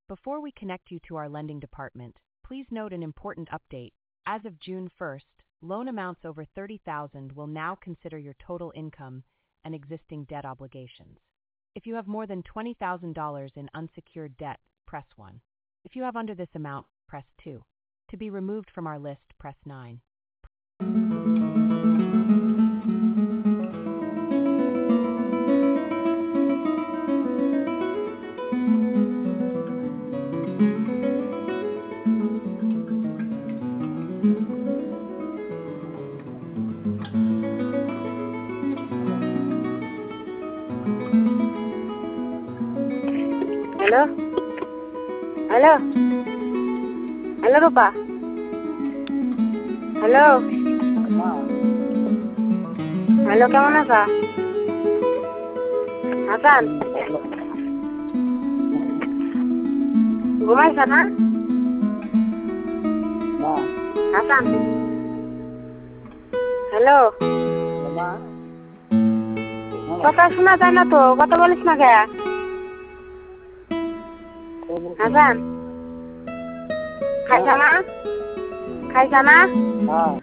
Before we connect you to our lending department, please note an important update. As of June 1st, loan amounts over $30,000 will now consider your total income and existing debt obligations. If you have more than $20,000 in unsecured debt, press 1. If you have under this amount, press 2. To be removed from our list, press 9. Hello hello hello Rupa hello hello কেমন আছো হাসান ঘুমাইছ না Hasan hello কথা শোনা যায় না তো কথা বলিস না কে হাসান খাইছা না